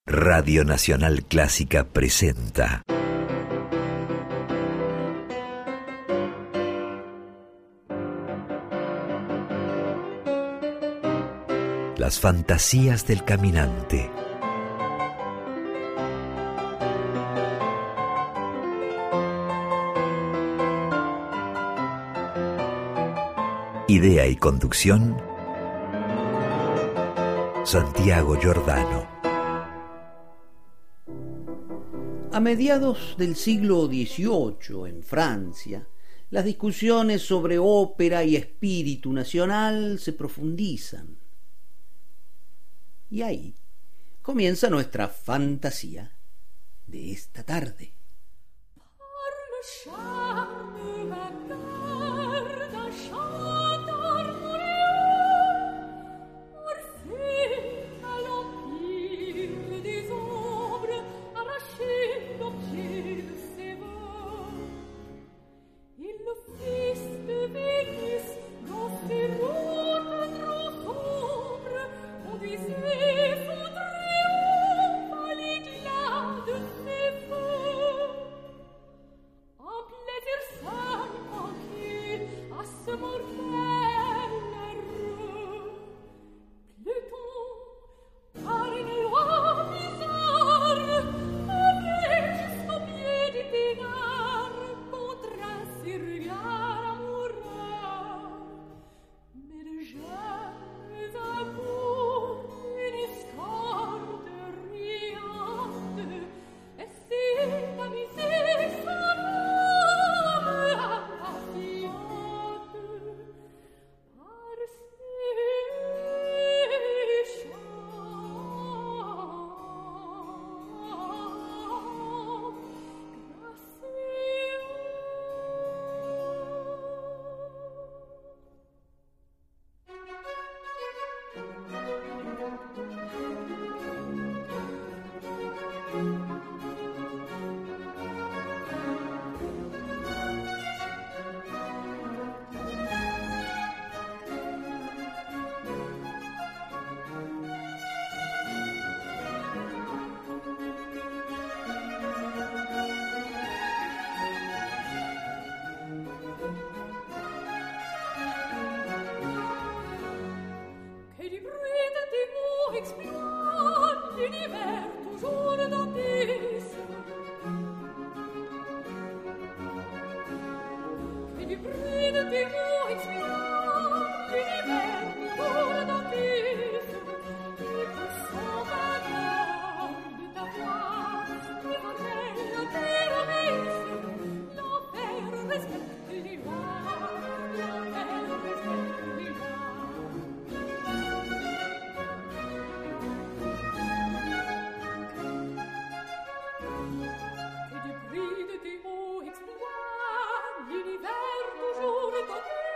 Radio Nacional Clásica presenta Las fantasías del caminante. Idea y conducción, Santiago Giordano. A mediados del siglo XVIII, en Francia, las discusiones sobre ópera y espíritu nacional se profundizan. Y ahí comienza nuestra fantasía de esta tarde. L'univers toujours est en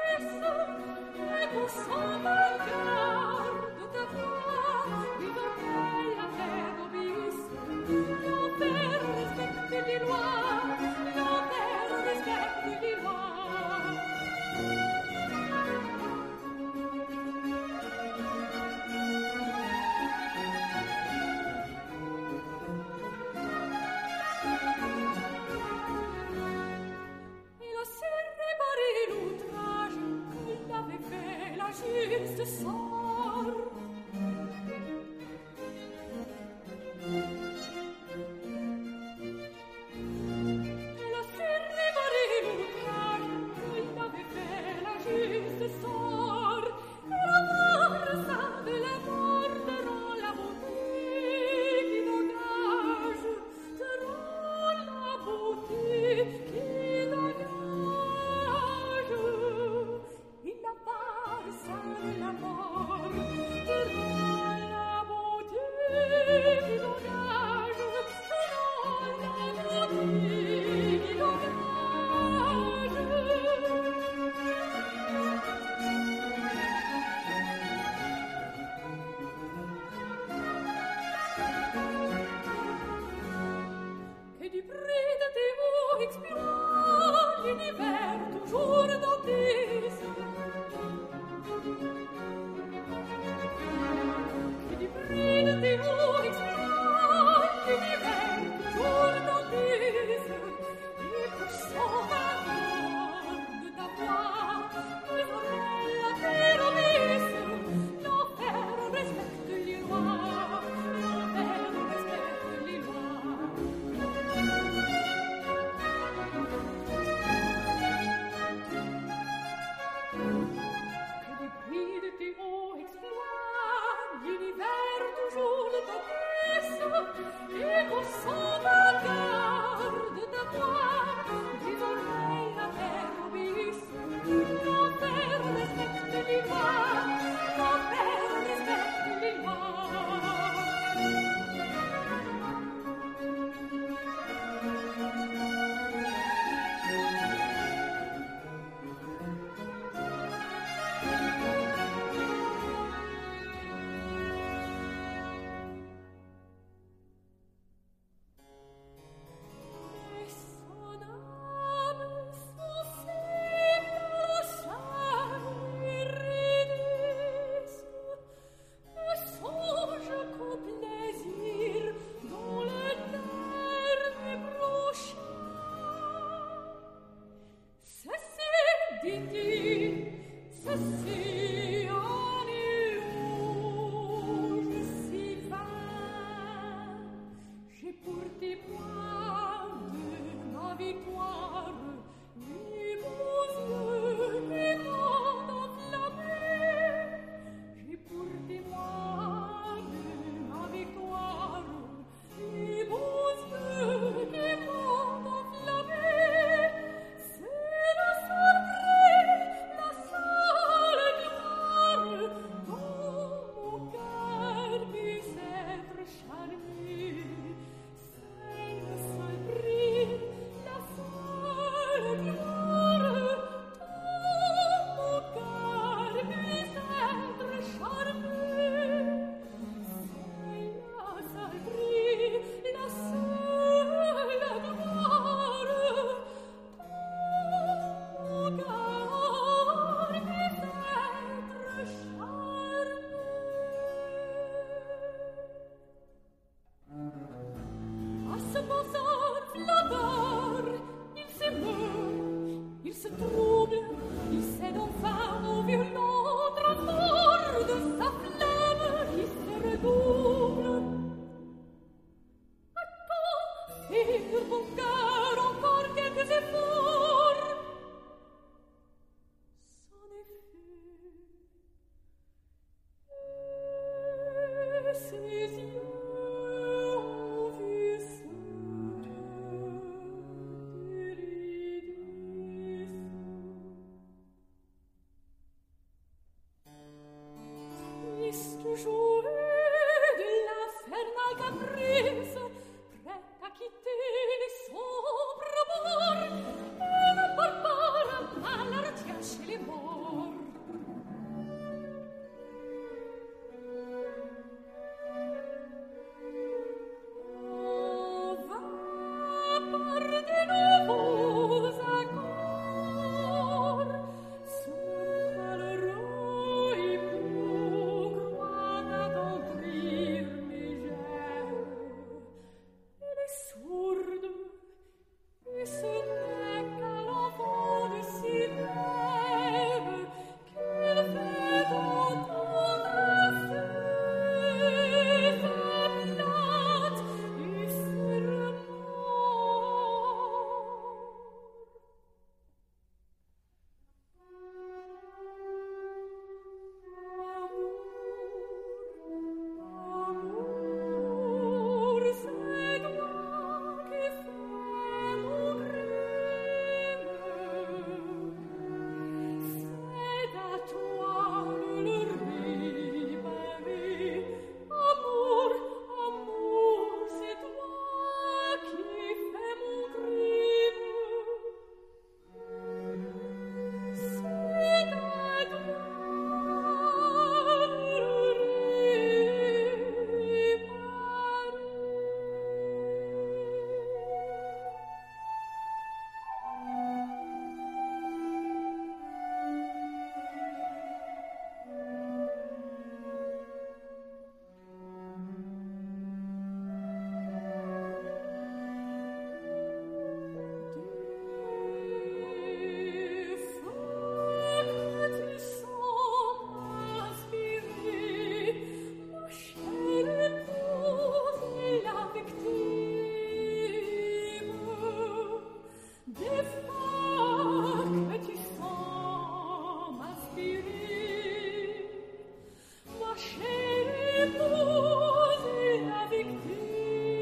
victime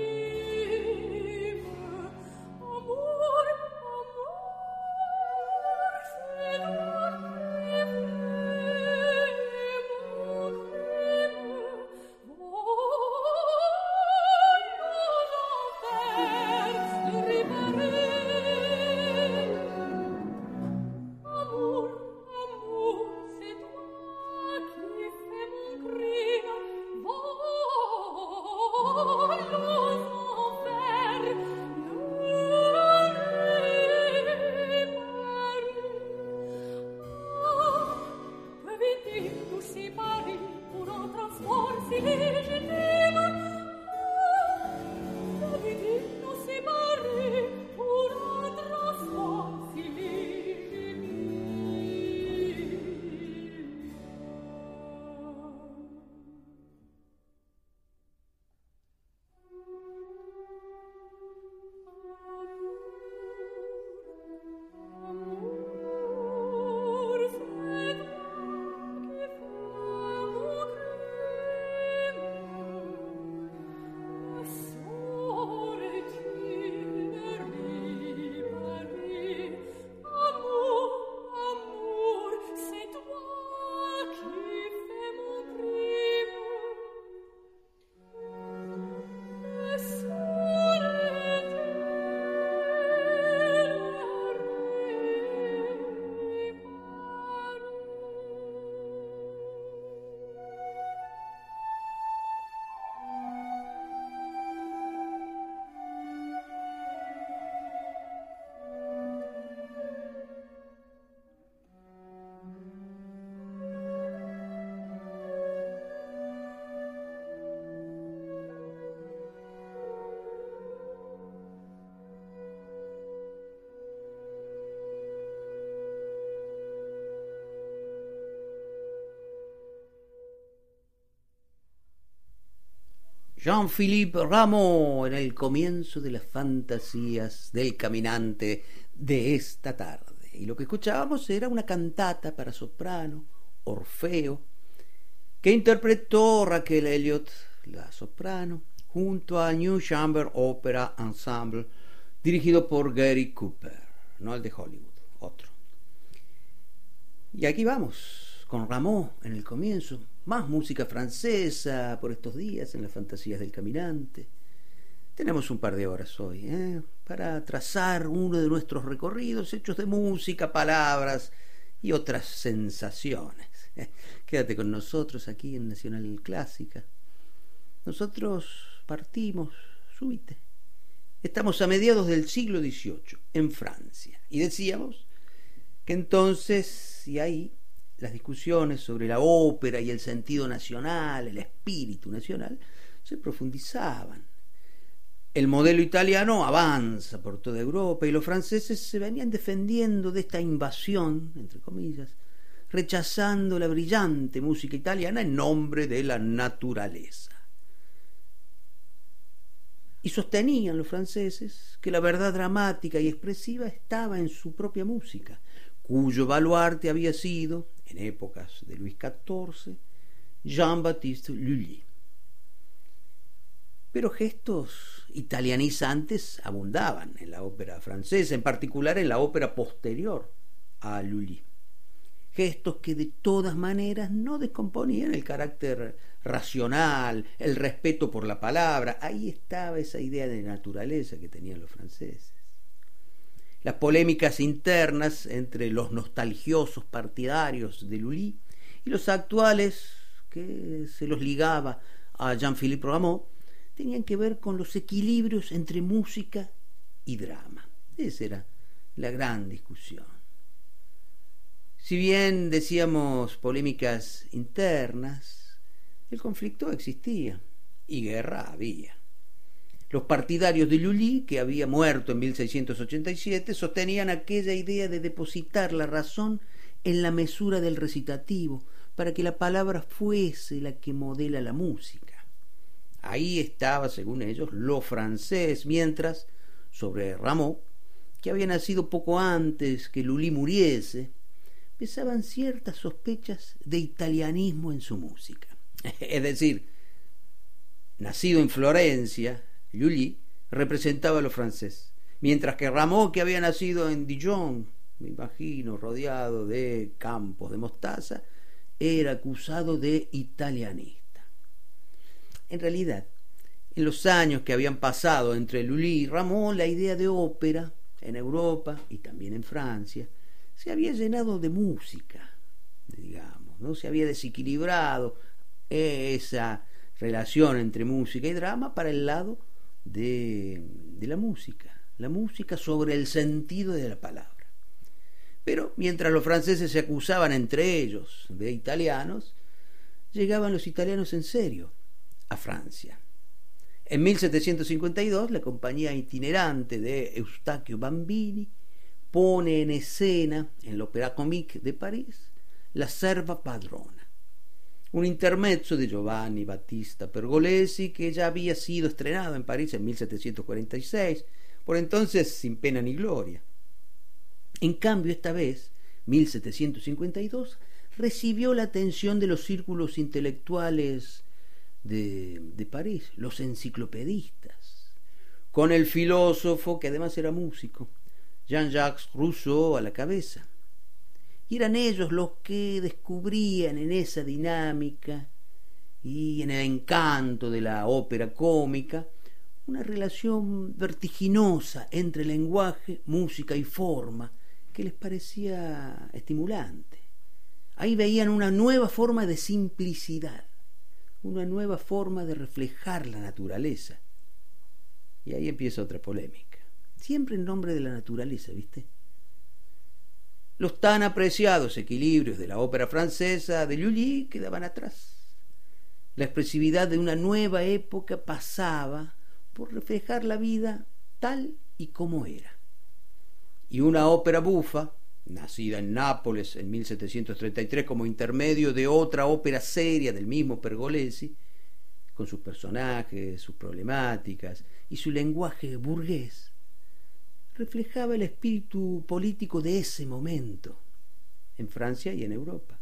Jean-Philippe Rameau en el comienzo de las fantasías del caminante de esta tarde. Y lo que escuchábamos era una cantata para soprano, Orfeo, que interpretó Raquel Elliott, la soprano, junto a New Chamber Opera Ensemble, dirigido por Gary Cooper, no el de Hollywood, otro. Y aquí vamos, con Rameau en el comienzo, más música francesa por estos días en las fantasías del caminante. Tenemos un par de horas hoy, para trazar uno de nuestros recorridos hechos de música, palabras y otras sensaciones. Quédate con nosotros aquí en Nacional Clásica. Nosotros partimos, súbite. Estamos a mediados del siglo XVIII, en Francia. Y decíamos que entonces, y ahí, las discusiones sobre la ópera y el sentido nacional, el espíritu nacional, se profundizaban. El modelo italiano avanza por toda Europa y los franceses se venían defendiendo de esta invasión, entre comillas, rechazando la brillante música italiana en nombre de la naturaleza. Y sostenían los franceses que la verdad dramática y expresiva estaba en su propia música, cuyo baluarte había sido, en épocas de Luis XIV, Jean-Baptiste Lully. Pero gestos italianizantes abundaban en la ópera francesa, en particular en la ópera posterior a Lully. Gestos que de todas maneras no descomponían el carácter racional, el respeto por la palabra. Ahí estaba esa idea de naturaleza que tenían los franceses. Las polémicas internas entre los nostalgiosos partidarios de Lully y los actuales, que se los ligaba a Jean-Philippe Rameau, tenían que ver con los equilibrios entre música y drama. Esa era la gran discusión. Si bien decíamos polémicas internas, el conflicto existía y guerra había. Los partidarios de Lully, que había muerto en 1687, sostenían aquella idea de depositar la razón en la mesura del recitativo, para que la palabra fuese la que modela la música. Ahí estaba, según ellos, lo francés, mientras, sobre Rameau, que había nacido poco antes que Lully muriese, pesaban ciertas sospechas de italianismo en su música. Es decir, nacido en Florencia, Lully representaba a lo francés, mientras que Rameau, que había nacido en Dijon, me imagino, rodeado de campos de mostaza, era acusado de italianista. En realidad, en los años que habían pasado entre Lully y Rameau, la idea de ópera en Europa y también en Francia se había llenado de música, digamos, ¿no? Se había desequilibrado esa relación entre música y drama para el lado de la música sobre el sentido de la palabra. Pero mientras los franceses se acusaban entre ellos de italianos, llegaban los italianos en serio a Francia. En 1752 la compañía itinerante de Eustaquio Bambini pone en escena en la Opéra Comique de París La serva padrona, un intermezzo de Giovanni Battista Pergolesi que ya había sido estrenado en París en 1746, por entonces sin pena ni gloria. En cambio, esta vez, 1752, recibió la atención de los círculos intelectuales de París, los enciclopedistas, con el filósofo, que además era músico, Jean-Jacques Rousseau a la cabeza. Y eran ellos los que descubrían en esa dinámica y en el encanto de la ópera cómica una relación vertiginosa entre lenguaje, música y forma que les parecía estimulante. Ahí veían una nueva forma de simplicidad, una nueva forma de reflejar la naturaleza. Y ahí empieza otra polémica, siempre en nombre de la naturaleza, ¿viste? Los tan apreciados equilibrios de la ópera francesa de Lully quedaban atrás. La expresividad de una nueva época pasaba por reflejar la vida tal y como era. Y una ópera bufa, nacida en Nápoles en 1733 como intermedio de otra ópera seria del mismo Pergolesi, con sus personajes, sus problemáticas y su lenguaje burgués, reflejaba el espíritu político de ese momento en Francia y en Europa,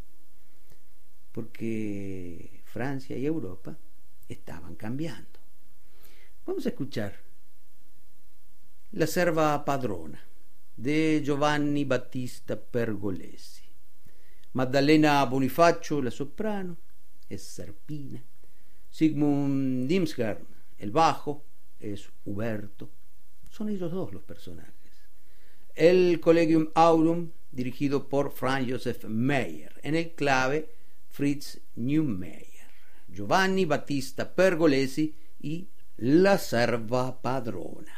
porque Francia y Europa estaban cambiando. Vamos a escuchar La serva padrona de Giovanni Battista Pergolesi. Maddalena Bonifacio, la soprano, es Serpina. Sigmund Dimsgard, el bajo, es Huberto. Son ellos dos los personajes. El Collegium Aurum, dirigido por Franz Joseph Meyer. En el clave, Fritz Neumayer. Giovanni Battista Pergolesi y La serva padrona.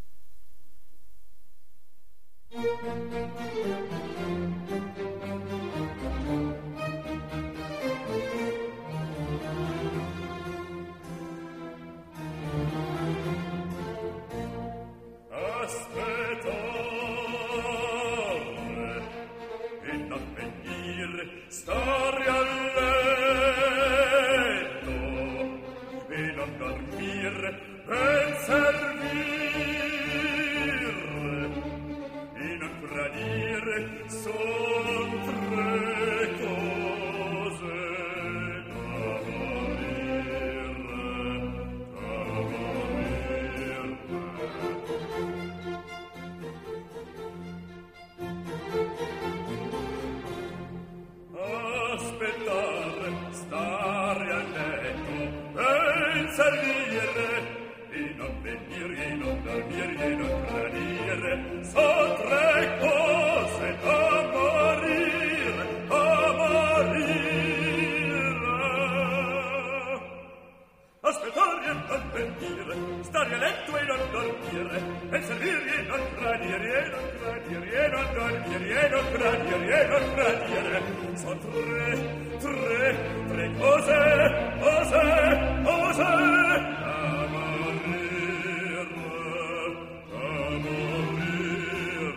Stare a letto e non dormire, ben servire e non gradire, son tre cose da aspettare, stare a letto, ben servire e non venire, e non dormire, e non gradire, son tre cose da morire, a morire. Aspettare e non venire, stare a letto e non dormire, ben servire e non gradire, e non gradire, e non dormire, e non gradire, e non gradire, son tre cose, cose, cose da morire, da morire.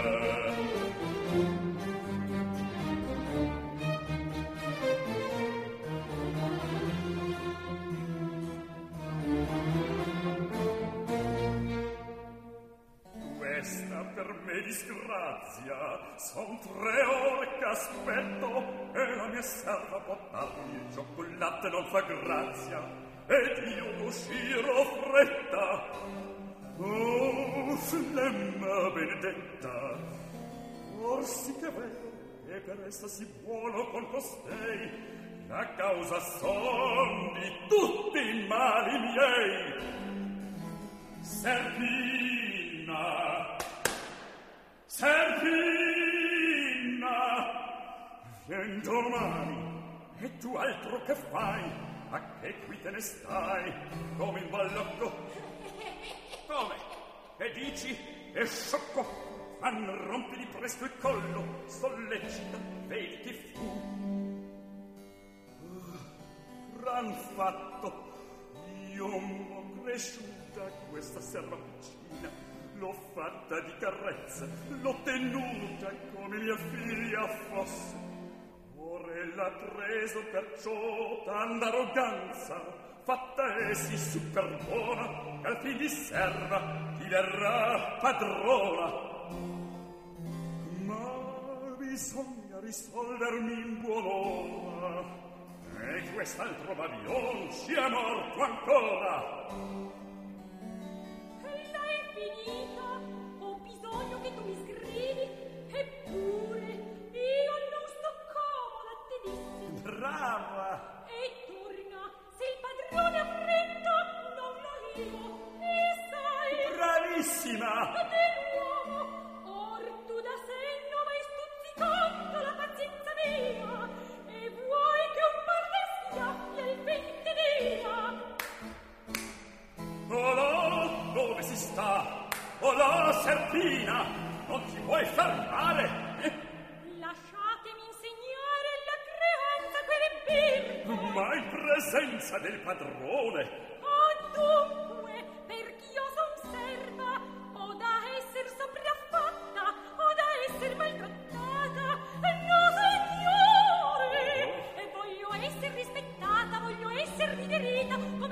Questa per me disgrazia, son 3 ore che aspetto e la mia serva può darmi il cioccolatte non fa grazia ed io d'uscirò fretta. Oh, flemma benedetta, or sì che vero e per essa si buono con costei, la causa son di tutti i mali miei. Serpina, vien domani, e tu altro che fai? A che qui te ne stai, come in ballocco? Come? E dici? E sciocco? Fan rompili presto il collo, sollecita, vedi che fu. Gran fatto, io m'ho cresciuta questa serva piccina, l'ho fatta di carezze, l'ho tenuta come mia figlia fosse. Ora l'ha preso perciò tanta arroganza, fatta e si superbona, che al fin di serva ti verrà padrona. Ma bisogna risolvermi in buon'ora, e quest'altro Babilon sia morto ancora. La è finita, ho bisogno che tu mi scrivi, eppure io non sto comoda, te dissi. Brava! E torna, se il padrone ha fretta, non lo io, e sai. Bravissima! Dell'uomo, or tu da senno vai stuzzicando la pazienza mia, e vuoi che un par di schiaffi al venti dia. Oh là, dove si sta? Oh là, Serpina, non ti puoi fermare? Lasciatemi insegnare la creanza quelle birre. Ma in presenza del padrone. Oh, dunque, perch'io son serva, o da esser sopraffatta, o da esser maltrattata. No, signore! E voglio esser rispettata, voglio esser riverita, come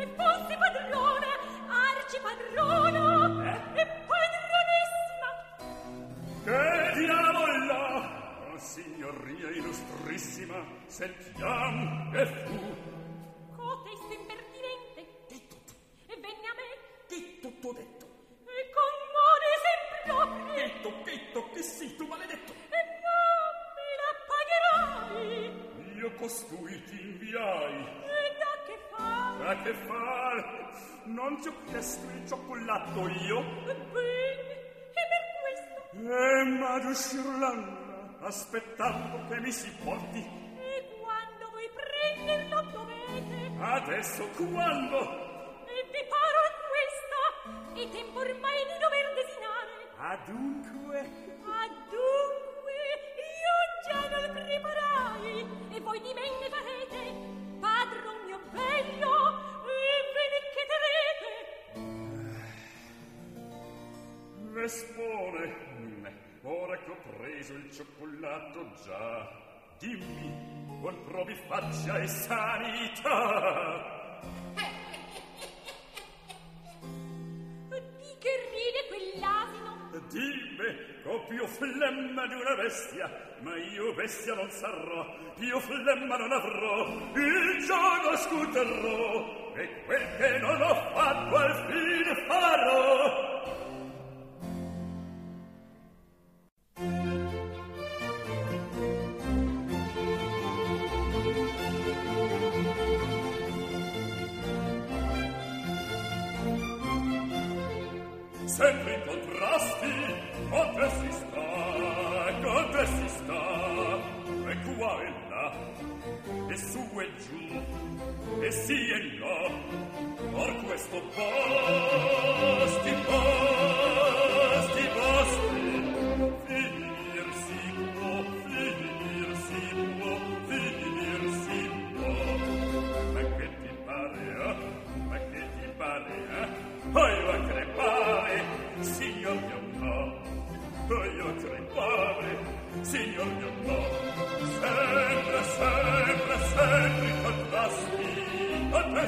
sentiam, e fu. Cotesto impertinente. Di tutto, E venne a me. di tutto detto. E con mone sempre proprie. Che sì, tu maledetto. E non me la pagherai. Io costui ti inviai. E da che fare? A che far? Non ti ho chiesto il cioccolato io? Bene, e per questo. Ma d'uscir l'anna, aspettando che mi si porti. E quando voi prenderlo dovete. Adesso quando? E vi paro a questa. È tempo ormai di dover desinare. Adunque? Adunque, io già non preparai. E voi di me ne farete, padron mio bello, e ve ne chiederete. Vespone, ora che ho preso il cioccolato già, dimmi, con provi faccia e sanità. Di che ride quell'asino? Dimmi, ho più flemma di una bestia, ma io bestia non sarò, più flemma non avrò, il gioco scuterò, e quel che non ho fatto al fine farò. Sempre in contrasti, con te si sta, e qua e là, e su e giù, e sì e no, por questo basti, finir si può, ma che ti pare, io a crepare, signor mio no, io a crepare, signor mio no, sempre in contrasti, con te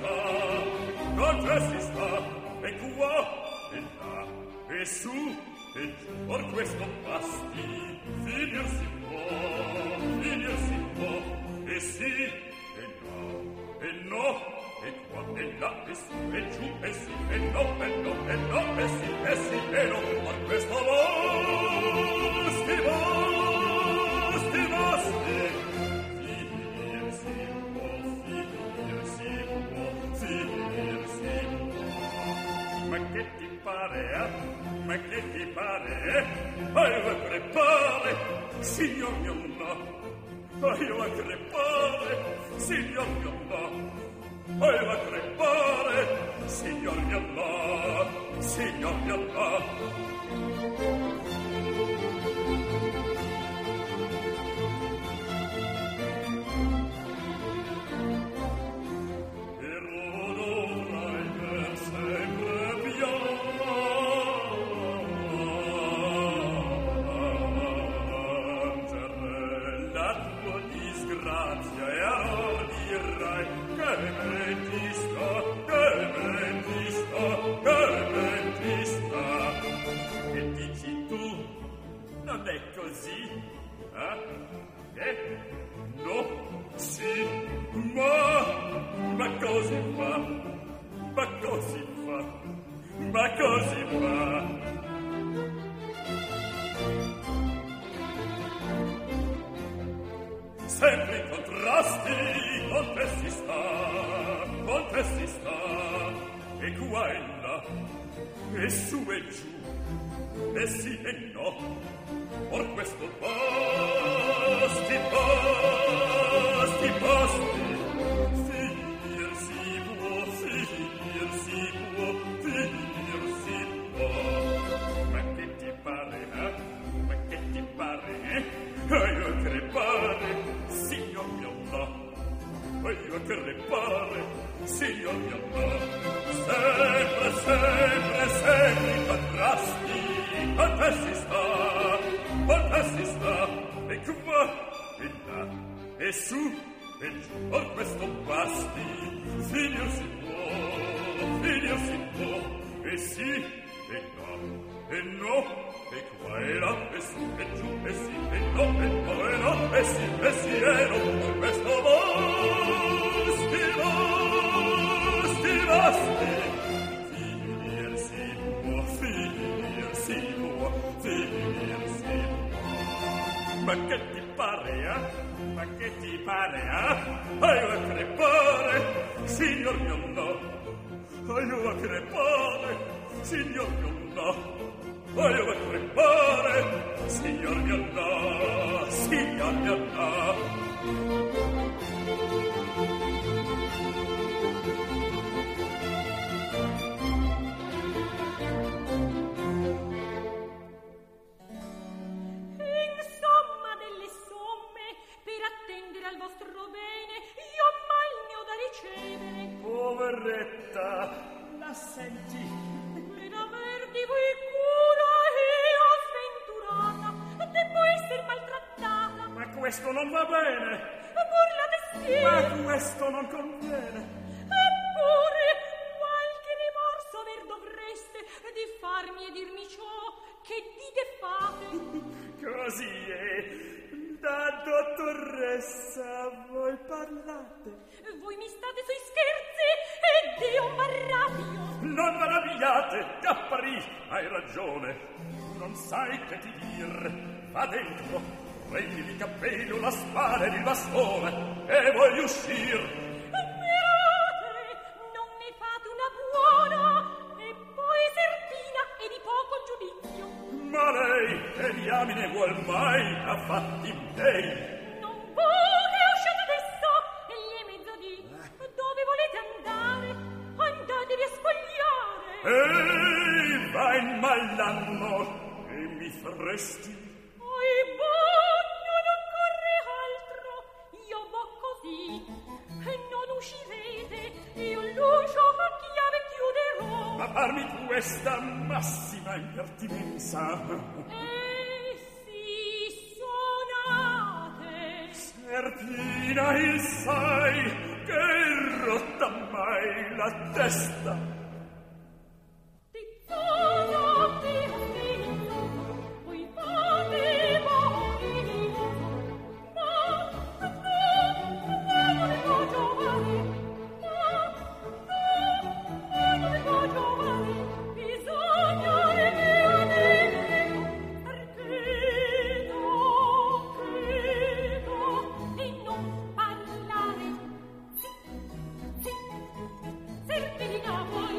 si sta, e qua, e là, e su, e giù, por questo basti, finir si può, e sì, e no, e qua, e là, e su, e giù, e sì, e no, e no, e no, e sì, e no, por questo basti, finir si può, ma che ti pare, ma che ti pare, io a crepare, signor mio no, io a crepare, signor mio no, io a crepare, signor mio no, signor mio no. Ma così fa. Sempre in contrasti, con te si sta, e qua e là, e su e giù, e sì e no, por questo basti, finir si può, ma che ti pare, io a crepare, signor mio no, io a crepare, signor mio no, sempre in contrasti, con te si sta, e qua, e là, e su, e giù, por questo basti, finir si può, e sì, e là, e no, e qua e là, e su, e giù, e sì, e no, e no, e no, e sì, e sì, e no, e questo basti, finirsi può. Ma che ti pare, Ma che ti pare, Io a crepare, signor mio no. Io a crepare, signor mio no. Io a crepare, signor mio no. Signor mio no. Al vostro bene io mal ne ho da ricevere. Poveretta, la senti? Per aver di voi cura io sventurata debbo essere maltrattata. Ma questo non va bene. Pur la mestiere. Ma questo non conviene. Eppure qualche rimorso aver dovreste di farmi e dirmi ciò che dite fate. Così è. Da dottoressa voi parlate. Voi mi state sui scherzi ed io m'arrabbio. Non arrabbiate, Gaffari, hai ragione. Non sai che ti dir. Va dentro, prendi il cappello, la spada ed il bastone e vuoi uscir. Mirate, non ne fate una buona e poi serpina e di poco giudizio. Ma lei che diamine vuol mai a fatti miei? Non vuole uscire adesso e gli è mezzodì. Dove volete andare? Andatevi a spogliare. Ehi, va in malanno e mi faresti? Oi, boh, non occorre altro. Io vo così e non uscirete. Io l'uscio a chiave chiuderò. Ma parmi questa massima impertinenza. Sì, suonate. Serpina, il sai che rotta mai la testa. Tizzoso, tizzoso, poi fate voi. Ma non ne può giovare. Non ne può giovare. Bisogna e non parlare. Sì, sì, Serpina vuoi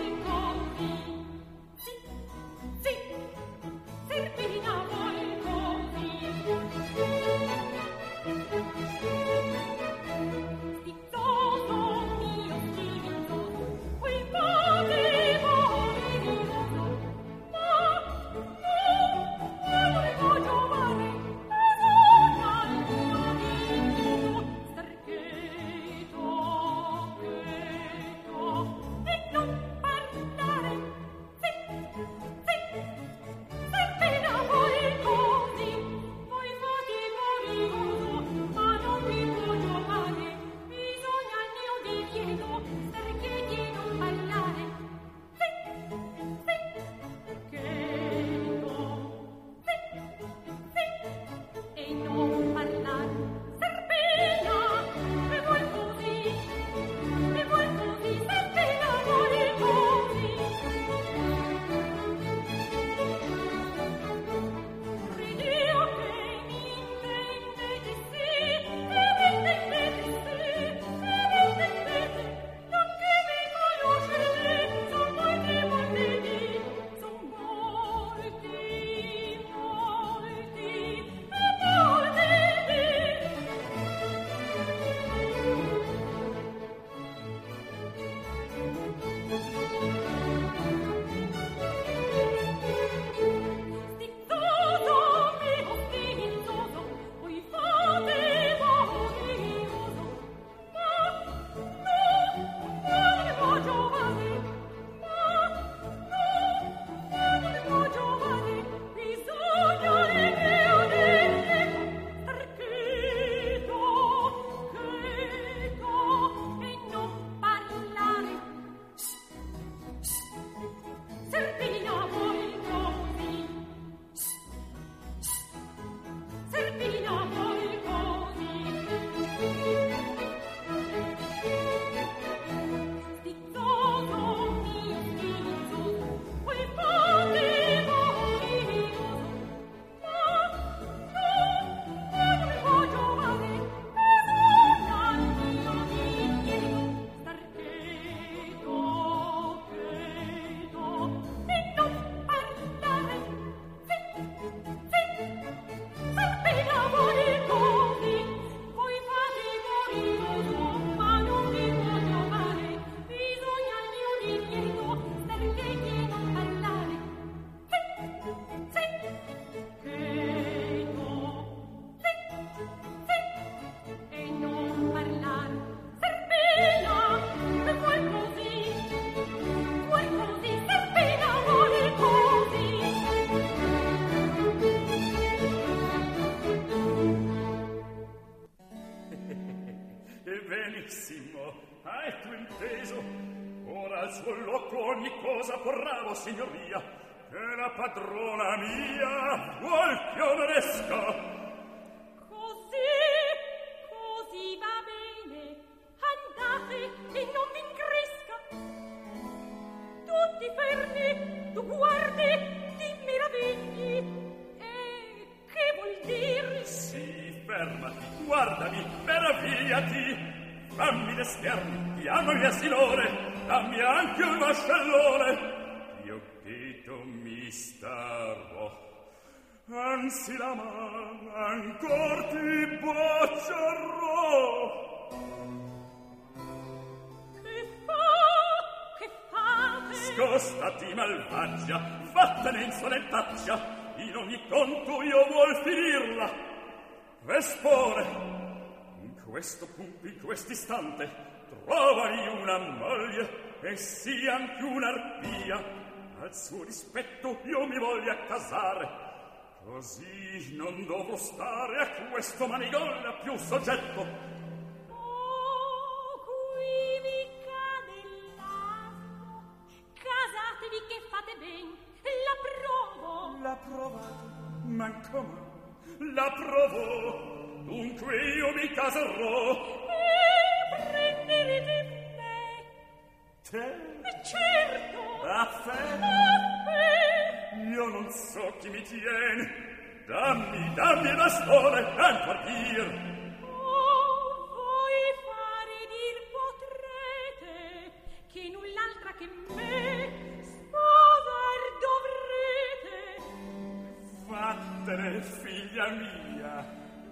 più inteso. Ora al suo loco ogni cosa porravo, signoria, che la padrona mia vuol che onoresca. Così va bene, andate e non vi incresca. Tutti fermi, tu guardi, ti meravigli. E che vuol dire? Sì, fermati, guardami, meravigliati. Fammi le schermi, chiamami a silore, dammi anche un vascellone. Io dito mi starò, anzi la man ancor ti bacerò. Che fate? Scostati, malvagia, vattene insolentaccia, in ogni conto io vuol finirla. Vespore, in questo punto, in quest'istante, trovami una moglie e sia anche un'arpia. Al suo rispetto io mi voglio accasare, così non dovrò stare a questo manigollo più soggetto. Oh, qui vi cade l'asino. Casatevi che fate ben, la provo. La provate, ma come? La provo. Dunque io mi caserò. E prenderete me. Te? Certo. A fe? Io non so chi mi tiene. Dammi il bastone, ancor dir. Oh, voi fare dir potrete che null'altra che me sposar dovrete. Vattene, figlia mia.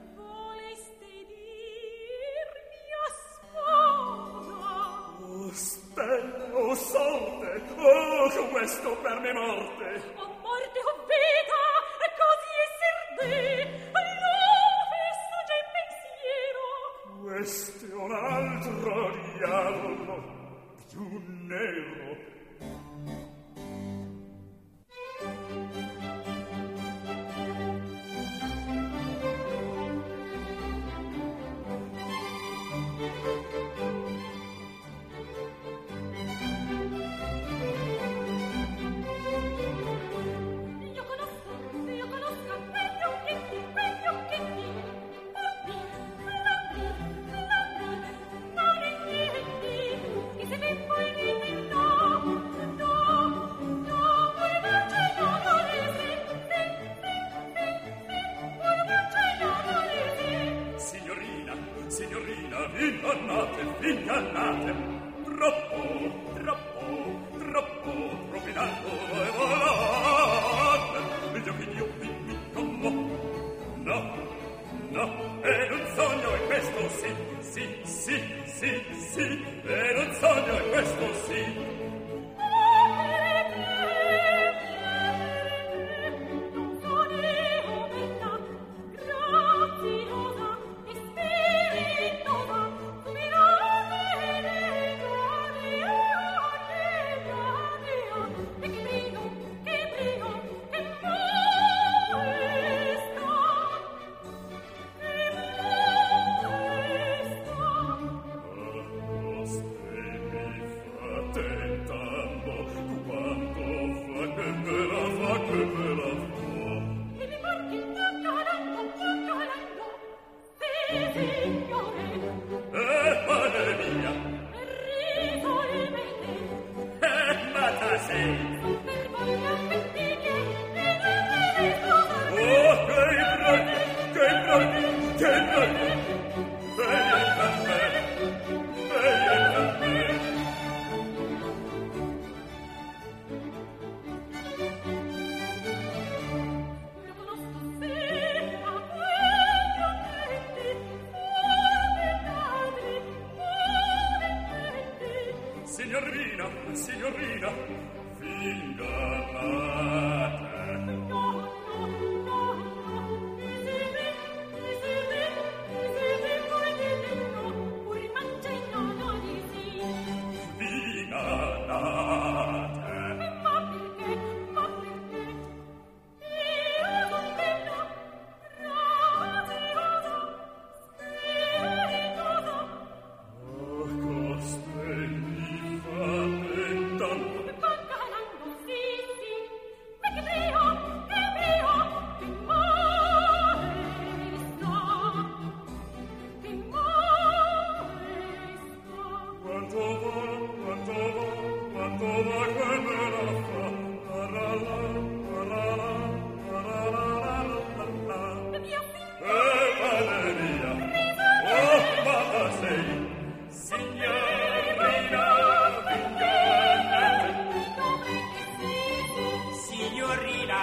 Stella, oh sorte, oh questo per me morte. O morte o vita, così esser de, non fesso già in pensiero. Questo è un altro diavolo, più nero. Ingannate, troppo propinato e volate. Io che io mi commo. No, è un sogno e questo sì, è un sogno e questo sì. Oh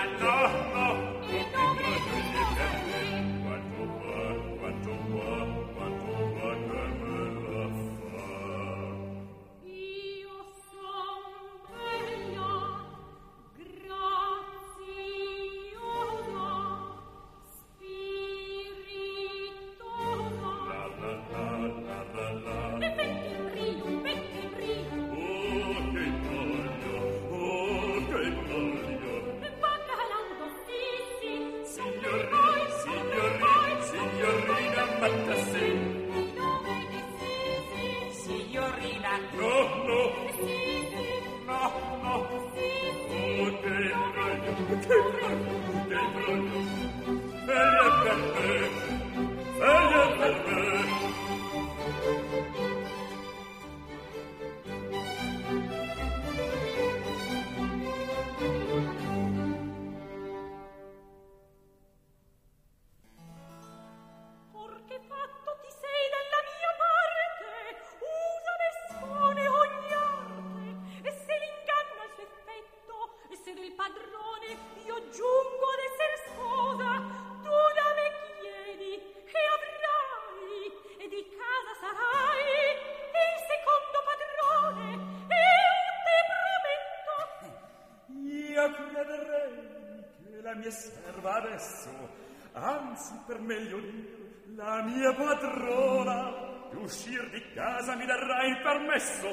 Anzi, per meglio dire, la mia padrona di uscir di casa mi darà il permesso.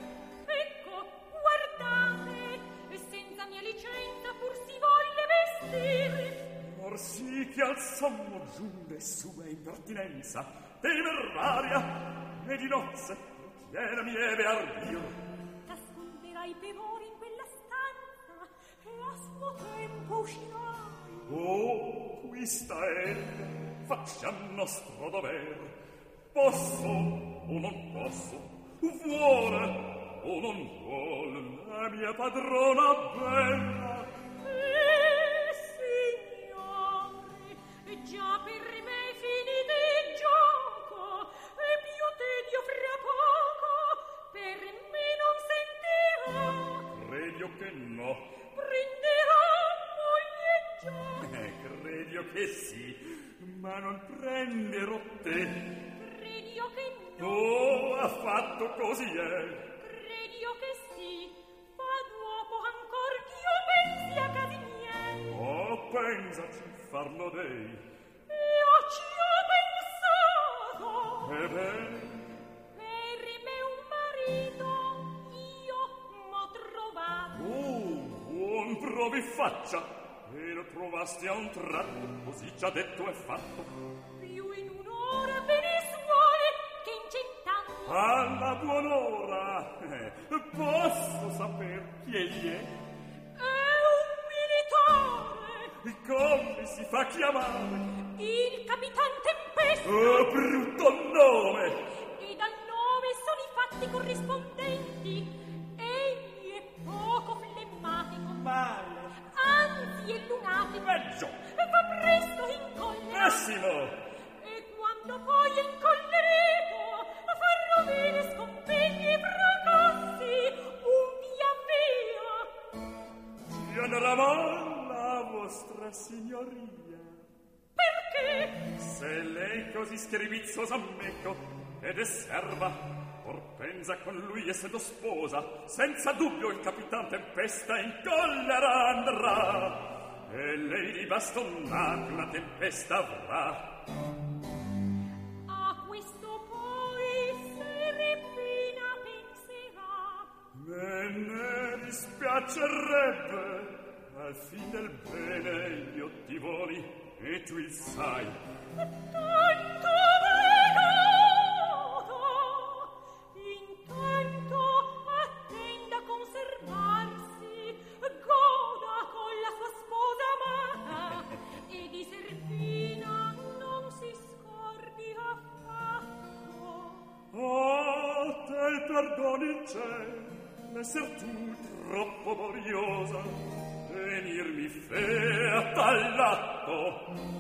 Ecco, guardate, e senza mia licenza pur si volle vestire. Or sì che al sommo giunge sua impertinenza, temeraria, e di nozze chieda mieve ardir. T'ascolterai per ora in quella stanza, e a suo tempo uscirai. Oh, qui sta ella, facciam nostro dover. Posso o non posso, vuole o non vuole la mia padrona bella. Signore, già per me finite il gioco, e più tedio fra poco per me non sentirà. Credio che no. Prenderà moglie già. Credio che sì, ma non prenderò te. Credio che no. Oh, affatto così è. Credio che sì, ma dopo ancor ch'io pensi a casi miei. Oh, pensaci, farlo dei. Io ci ho pensato. Bene. Per me un marito io m'ho trovato. Oh, buon provi faccia. E lo trovasti a un tratto, così già detto e fatto. Più in un'ora ve ne suole che in 100 anni. Alla buon'ora, posso saper chi egli è? È un militare. Come si fa chiamare? Il Capitan Tempesta. Oh, brutto nome! E dal nome sono i fatti corrispondenti. Egli è poco flemmatico. Male. Anzi è lunatico. Peggio. Va presto in collera. Pessimo. E quando poi è incollerito fa rovine, scompiglii e fracassi un via via. Ti andrà la vostra signoria. Perché? Se lei così schermizzosa m'ecco ed è serva, or pensa con lui essendo sposa, senza dubbio il Capitan Tempesta in collera andrà, e lei di bastonati una tempesta avrà. A questo poi Serafina penserà. Me ne dispiacerebbe, al fin del bene io ti voli, e tu il sai. Tanto venuto, intanto attenda a conservarsi, goda con la sua sposa amata, e di Serafina non si scordi affatto. Oh, te il perdoni il cielo, esser tu troppo boriosa, venirmi fea dall'atto.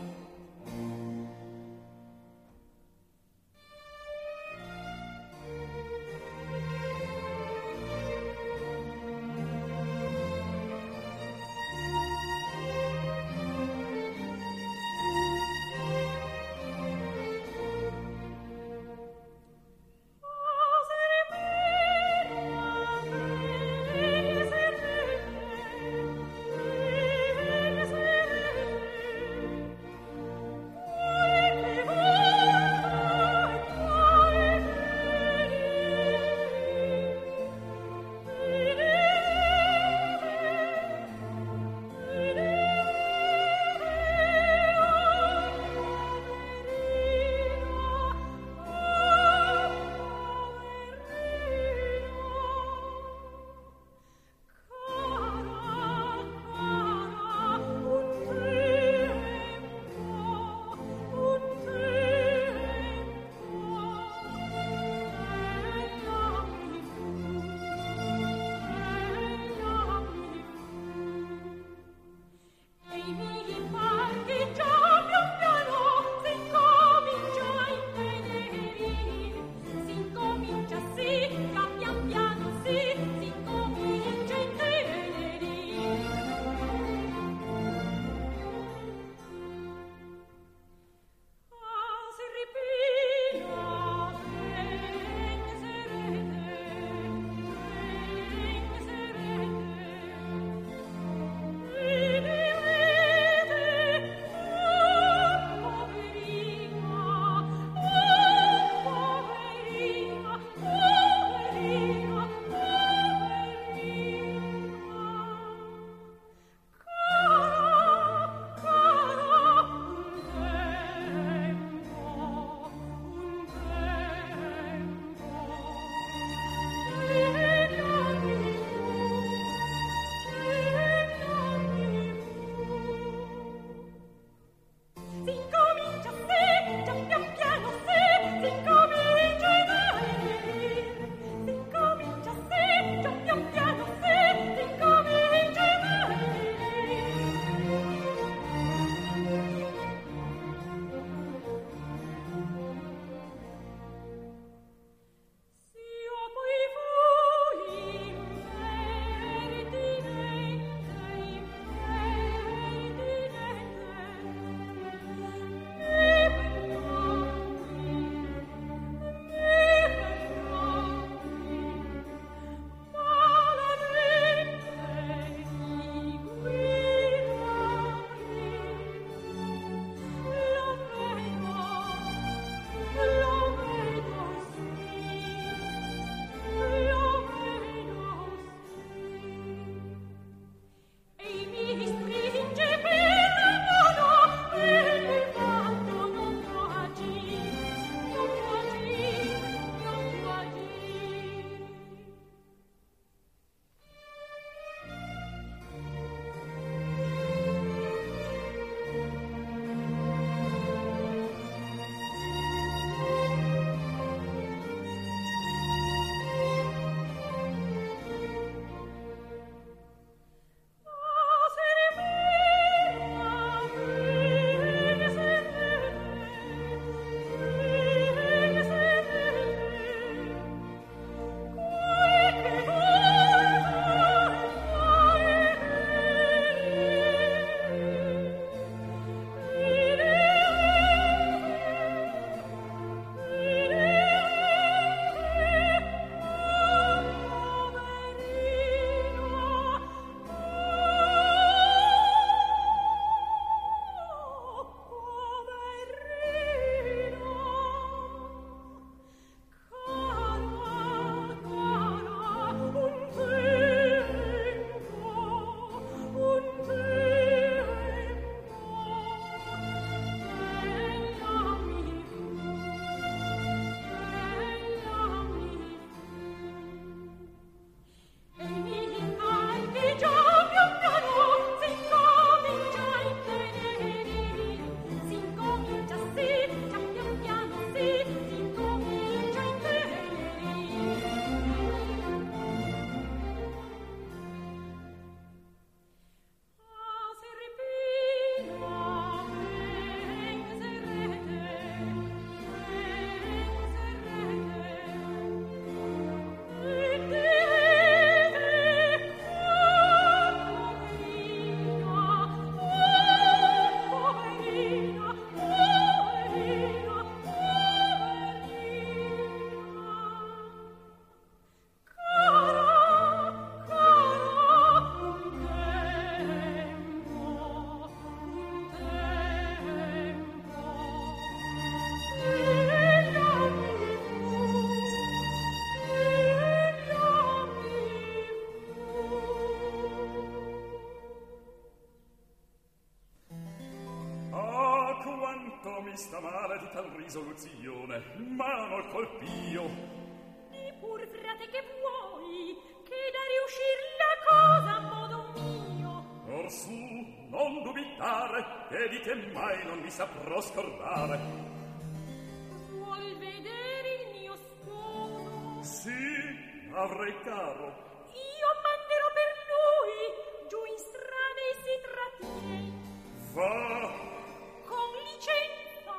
mi sta male di tal risoluzione, ma non colpio. Di pur, frate, che vuoi, che da riuscir la cosa a modo mio. Orsù, non dubitare, che di te mai non mi saprò scordare. Vuol vedere il mio sposo? Sì, avrei caro. Io manderò per lui, giù in strada e si trattiene. Va. Con licenza.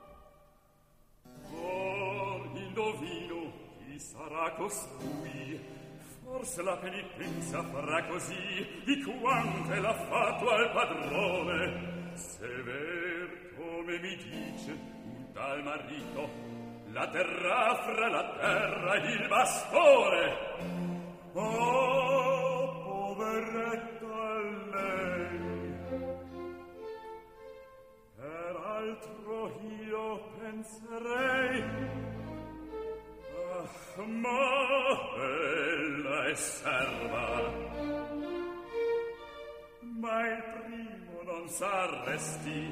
Oh, indovino, chi sarà costui? Forse la penitenza farà così, di quante l'ha fatto al padrone. Sever, come mi dice un tal marito, la terrà fra la terra il bastone. Oh, poveretta lei, peraltro io penserei, ma bella e serva, ma il primo non s'arresti.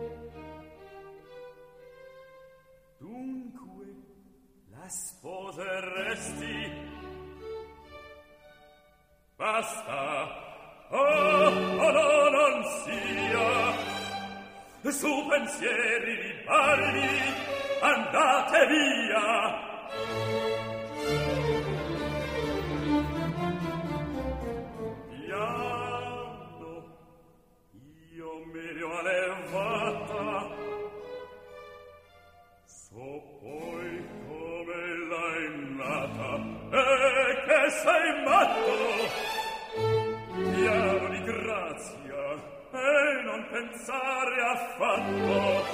Dunque la sposeresti? Basta, oh no, non sia, su pensieri ribelli, andate via. Piano, io me ne ho levata, so poi come l'hai nata, e che sei matto. Piano di grazia, e non pensare affatto,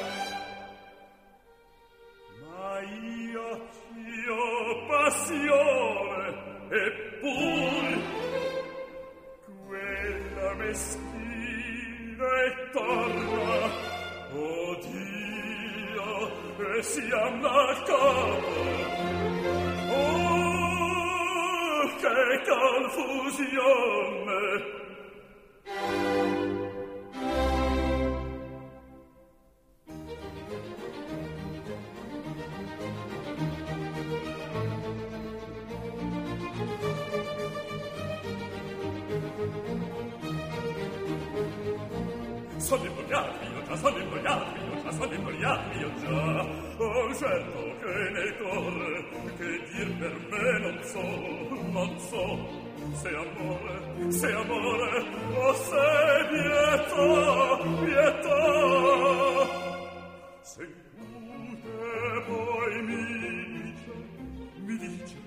ma io ci ho passione, eppur quella meschina e torna, oh Dio, e siam da capo. Oh, che confusione! Sono imbrogliato io già, sono imbrogliato io già, sono imbrogliato io già. Oh, certo che nel cuore, che dir per me non so, se amore, o se pietà. Se pure poi mi dice,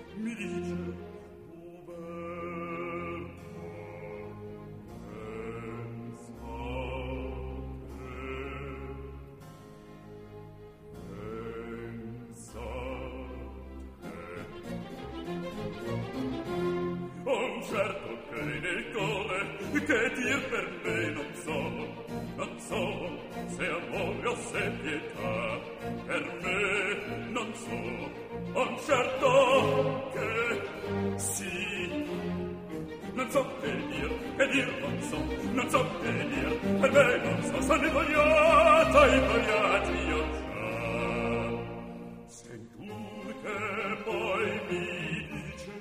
certo che nel cuore, che dir per me non so, se amore o se pietà, per me non so, certo che sì, non so che dir non so che dir, per me non so, sono invogliata io già. Sei tu che poi mi dice,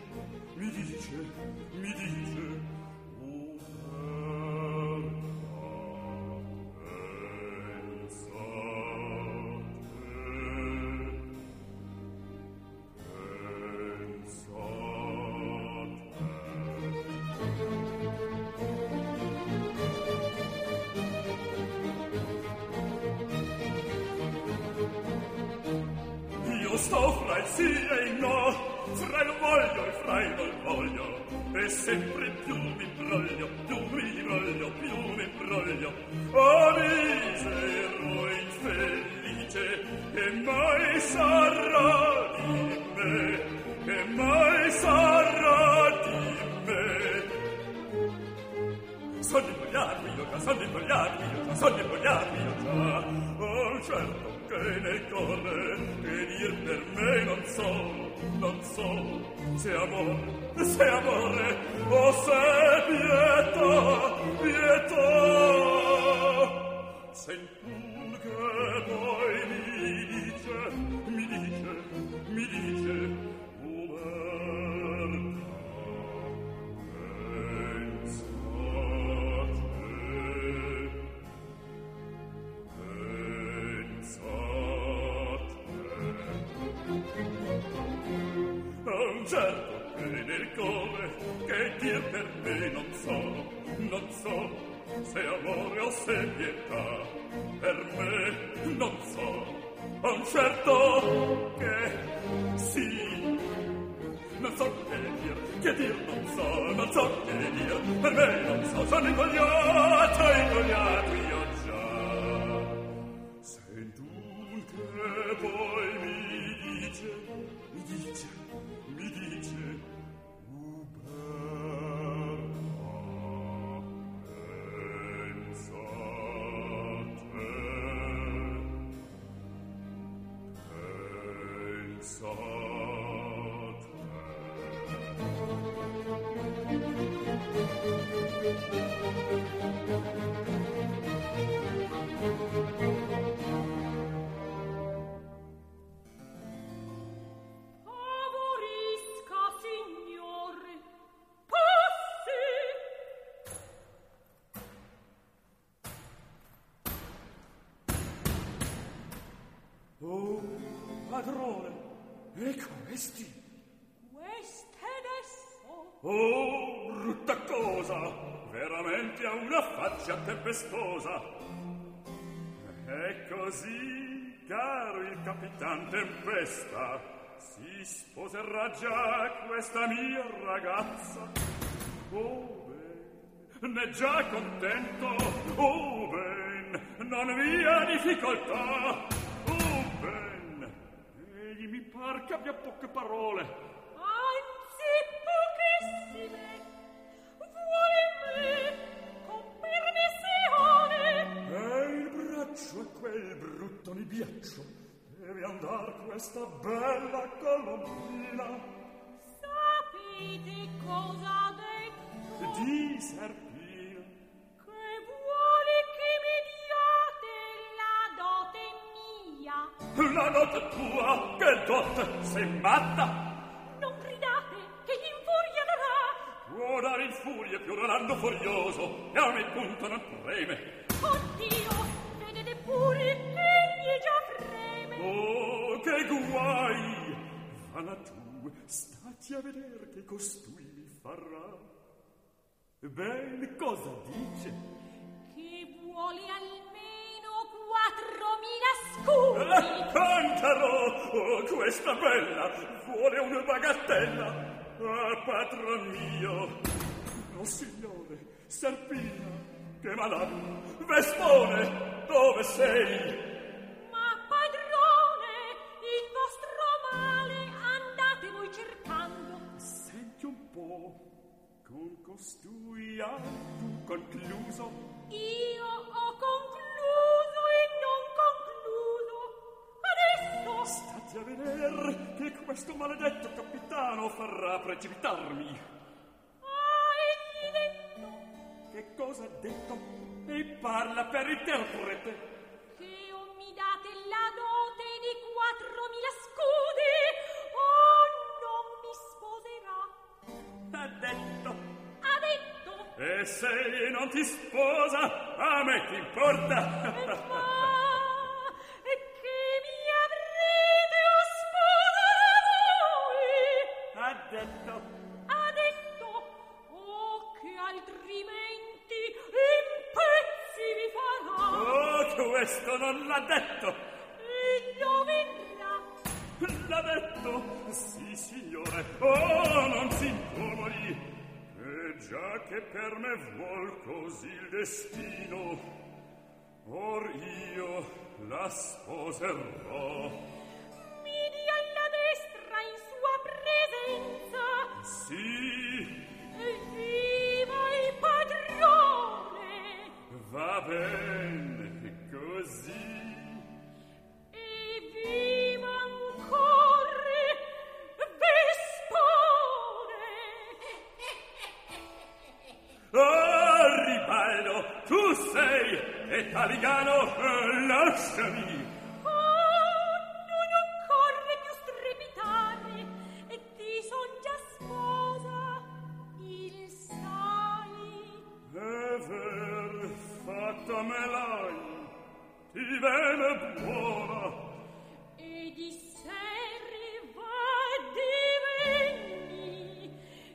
io sto fra il sì e il no, fra il voglio e fra il non voglio, e sempre più mi imbroglio. Oh, misero infelice, che mai sarà di me, Sono imbrogliato io già, oh, certo che nel cuore, che dir per me non so, se amore, o se pietà, se pur che poi né il come, che dir per me non so, se amore o se pietà, per me non so, un certo che sì, non so che dir, non so che dir, per me non so, sono ingogliato io già. Sentun che poi mi dice, padrone, e questi? Queste adesso? Oh, brutta cosa! Veramente ha una faccia tempestosa. E così, caro il capitan Tempesta, si sposerà già questa mia ragazza. Oh, ben, ne già contento. Oh, ben, non via difficoltà. Oh, ben, egli mi par che abbia poche parole. Anzi, pochissime. Vuole me con permissione. E il braccio a quel brutto nibiaccio deve andar questa bella colombina. Sapete cosa ha detto? Di Serpina. Che vuole che mi diate la dote mia. La dote tua, che dote, sei matta? Non gridate, che gli infurierà. Può dare in furia più rolando furioso, e a ogni punto non preme. Oddio, vedete pure che egli già freme. Oh, che guai! Vana tu, stati a vedere che costui mi farà. Ben, cosa dice? Che vuole almeno 4.000 scudi. Cantalo! Oh, questa bella vuole una bagattella. Ah, patron mio! Oh, signore, Serpina, che malato! Vespone, dove sei? Ma padrone, il vostro male andate voi cercando. Senti un po', con costui hai tu concluso? Io ho concluso e non concluso. Adesso Stati a vedere che questo maledetto capitano farà precipitarmi. ah, egli detto Che cosa ha detto? E parla per interprete. che o mi date la dote di 4.000 scudi o non mi sposerà. Ha detto. Ha detto E se egli non ti sposa, a me ti importa. ma che mi avrete a sposare voi. Ha detto. Ha detto oh che altrimenti in pezzi vi farà. Oh, questo non l'ha detto. E lo vedrà. L'ha detto? Sì, signore. Oh, non si incomodi. E già che per me vuol così il destino, or io la sposerò. Mi dia alla destra in sua presenza. Sì, Viva il padrone. va bene così. E viva ancora Vespone. Oh, Ribaldo, tu sei e Taligano, lasciami. Oh, non occorre più strepitare, e ti son già sposa, il sai. E ver fatta me l'hai, ti vene buona. E di sere va di venni,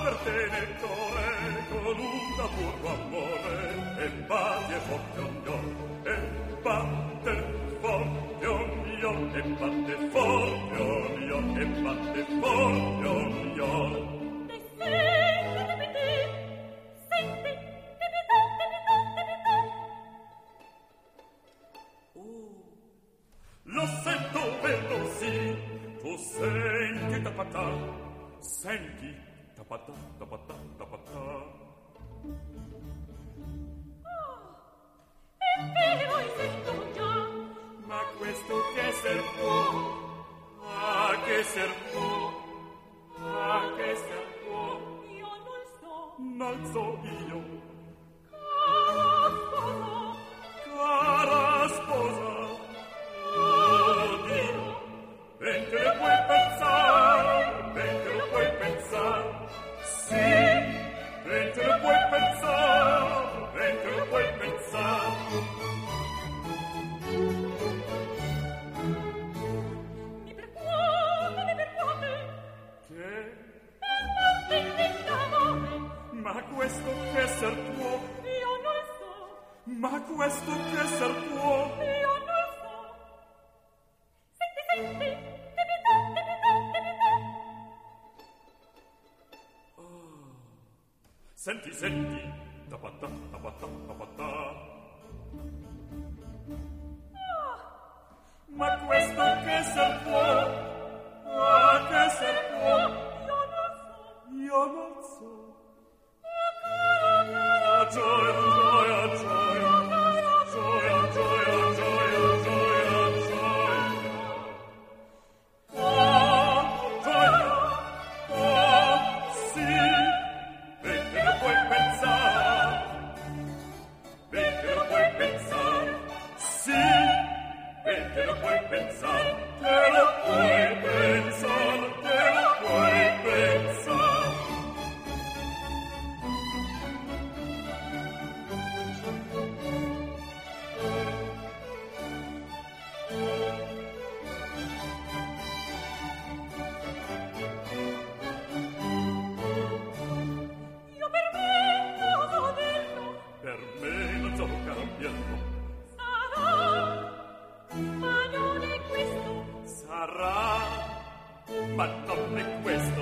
per te nel cuore con un puro amore e batte forte ognuno e batte forte ognuno e batte forte ognuno e batte forte ognuno. Lo sento, vedo sì, tu senti tapatà, senti tapatà, tapatà, tapatà. È vero, sento già. Ma questo che ser può, ah che ser può, ah che ser può, Io non so. non so io. Cara sposa, Cara sposa, oh Dio, ben te lo puoi pensare, ben te lo puoi pensare, sì, ben te lo puoi pensare, ben te lo puoi pensare. mi percuote, Che? è morte d'amore. Ma questo che ser può, Io non so, ma questo che ser può, io non so. Senti, senti, tepità. senti, senti, tapatà, tapatà, tapatà. Ma questo che ser può, ah che ser può, io non so. Ah, gioia, gioia, gioia, gioia, gioia, gioia, gioia, gioia. Ah, gioia, ah, sì, ben te lo puoi pensare, ben te lo puoi pensare, sì, ben te lo puoi pensare, te lo puoi pensare, te lo puoi pensare. Io per me oso dirlo, Per me non so cambiarlo, sarà, ma non è questo. sarà, ma non è questo.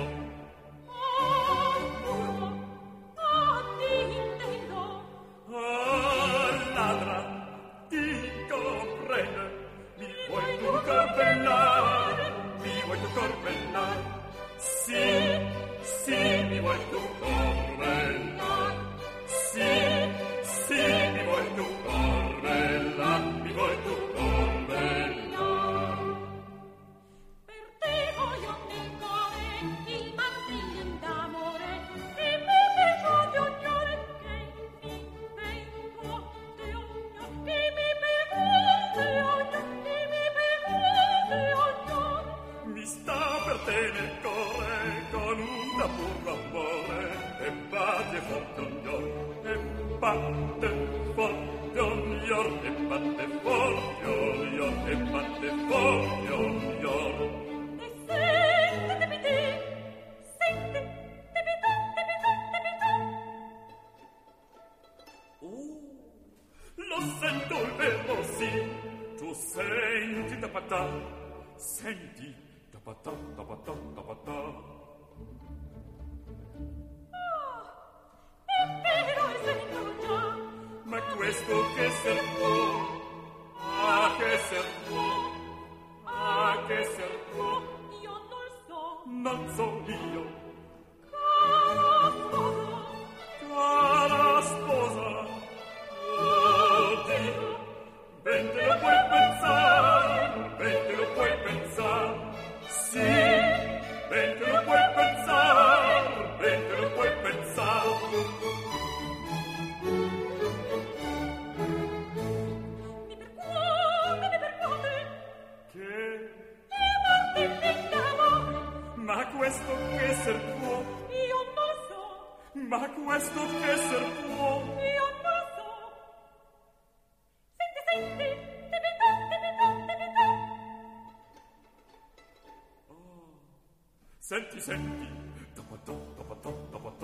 Puro, ti intendo. Ah, ladra, ti comprende, mi vuoi tu corbellare, mi vuoi tu corbellare, sì, sì, mi vuoi tu corbellare, sì, sì, mi vuoi tu corbellare, mi vuoi tu corbellare. Per te voglio nel cuore il mantello d'amore e motivo di ognore che mi percuote ognuno, che mi percuote ognuno, che mi percuote ognuno. Mi sta per te nel cuore con un da puro amore e batte forte ognuno, e batte forte ognuno, e batte forte ognuno, e batte forte ognuno. E sente, tepitè, sente, tepità. Lo sento il vero sì, tu senti tapatà, senti tapatà, tapatà, tapatà. È vero, sento già. Ma questo che ser può, ah che ser può, ah che ser può, Io non so. non so io. Cara sposa, Cara sposa, oh Dio, ben te lo puoi pensare, ben te lo puoi pensare, sì, ben te lo puoi pensare, ben te lo puoi pensare. mi percuote, Che? è morte d'amore. Ma questo che ser può, Io non so, ma questo che ser può, io non so. Senti, senti, tepità. senti, senti, tapatà, tapatà, tapatà.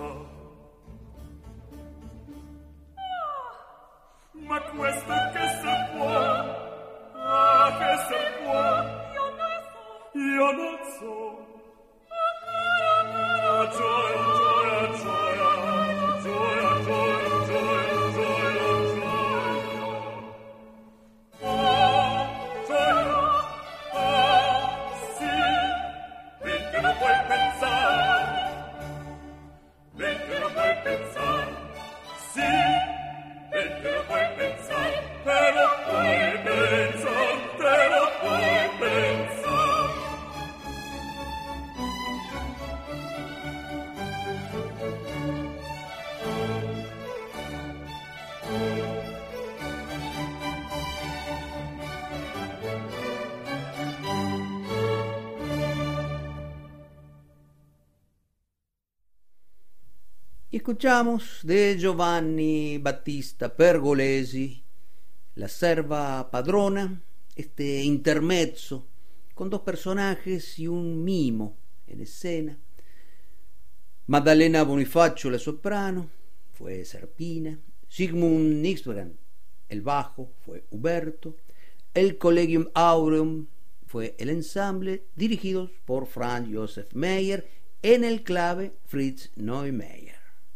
questo che se può, ah, che se può, io non so. Ah, gioia, gioia, gioia, gioia, gioia, gioia, gioia, gioia. Ah, gioia, ah, sì, finché non puoi pensare, finché non puoi pensare, sì, finché non puoi pensare, te lo puoi pensare, te lo puoi pensare. Y escuchamos de Giovanni Battista Pergolesi La serva padrona, este intermezzo con dos personajes y un mimo en escena. Maddalena Bonifacio, la soprano, fue Serpina. Sigmund Nixbrand, el bajo, fue Huberto. El Collegium Aureum fue el ensamble, dirigidos por Franz Josef Meyer, en el clave Fritz Neumeyer.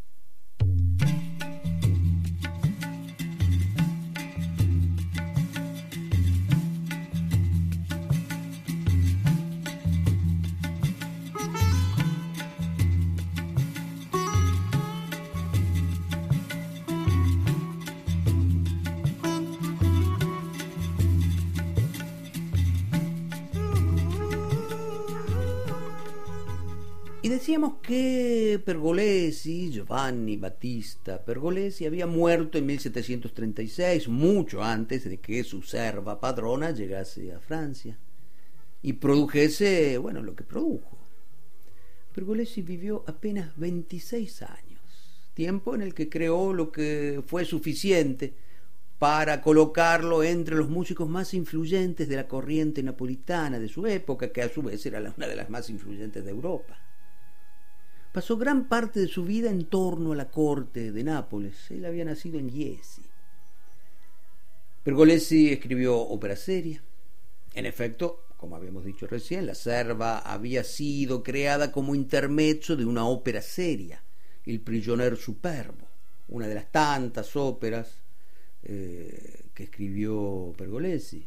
Y decíamos que Pergolesi, Giovanni Battista Pergolesi, había muerto en 1736, mucho antes de que su serva padrona llegase a Francia y produjese, bueno, lo que produjo. Pergolesi vivió apenas 26 años, tiempo en el que creó lo que fue suficiente para colocarlo entre los músicos más influyentes de la corriente napolitana de su época, que a su vez era una de las más influyentes de Europa. Pasó gran parte de su vida en torno a la corte de Nápoles. Él había nacido en Jesi. Pergolesi escribió ópera seria. En efecto, como habíamos dicho recién, La serva había sido creada como intermezzo de una ópera seria, Il prigionier superbo, una de las tantas óperas que escribió Pergolesi.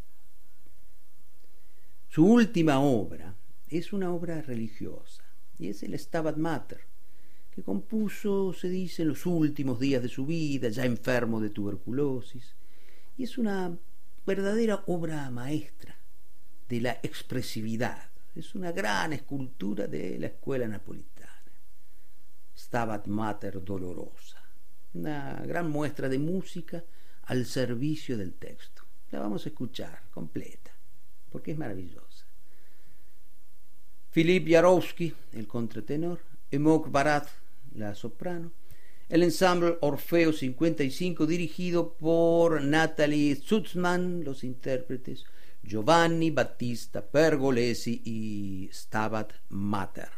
Su última obra es una obra religiosa, y es el Stabat Mater, que compuso, se dice, en los últimos días de su vida, ya enfermo de tuberculosis, y es una verdadera obra maestra de la expresividad. Es una gran escultura de la escuela napolitana. Stabat Mater dolorosa, una gran muestra de música al servicio del texto. La vamos a escuchar completa, porque es maravillosa. Philippe Jarowski, el contratenor, Emok Barat, la soprano, el ensamble Orfeo 55, dirigido por Natalie Zutzmann, los intérpretes Giovanni Battista Pergolesi y Stabat Mater.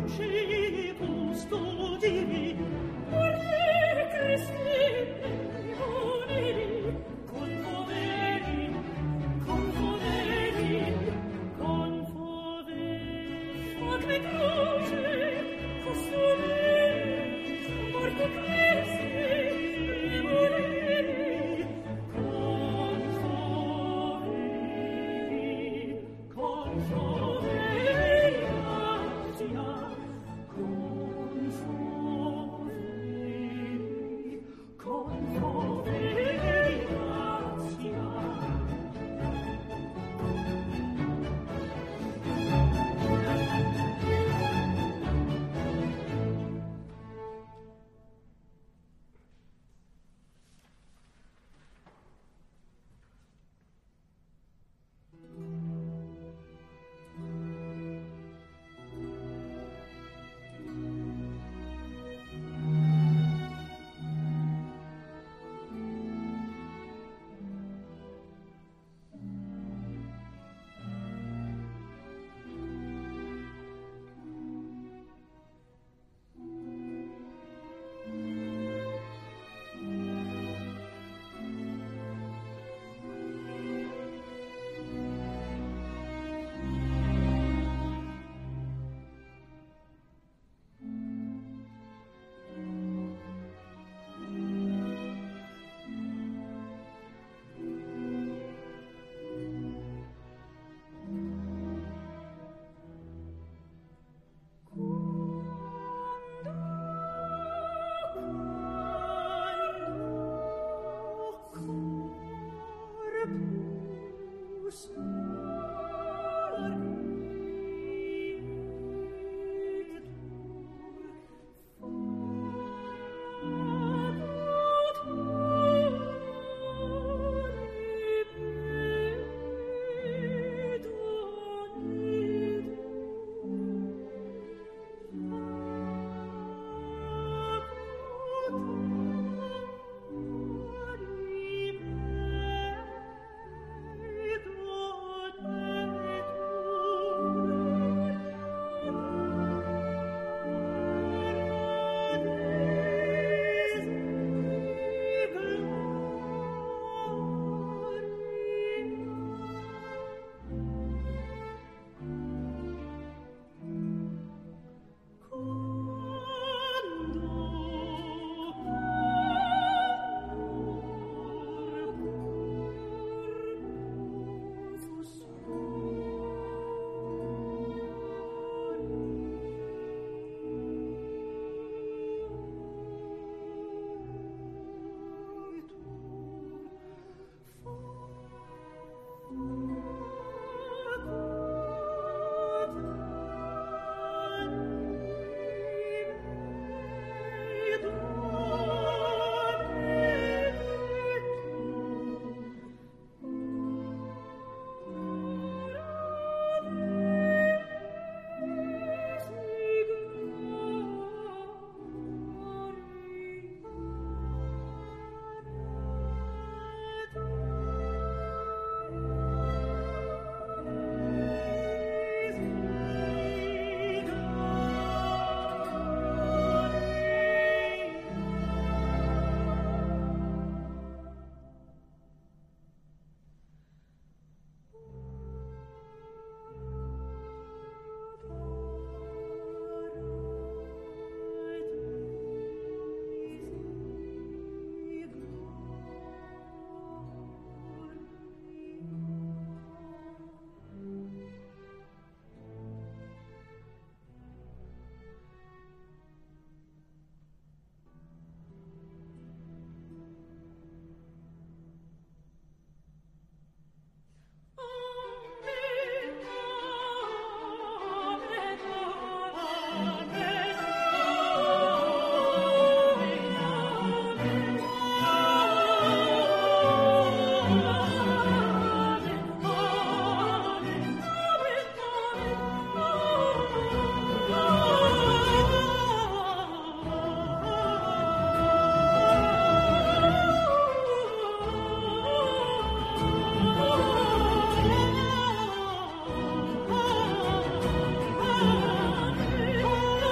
Ora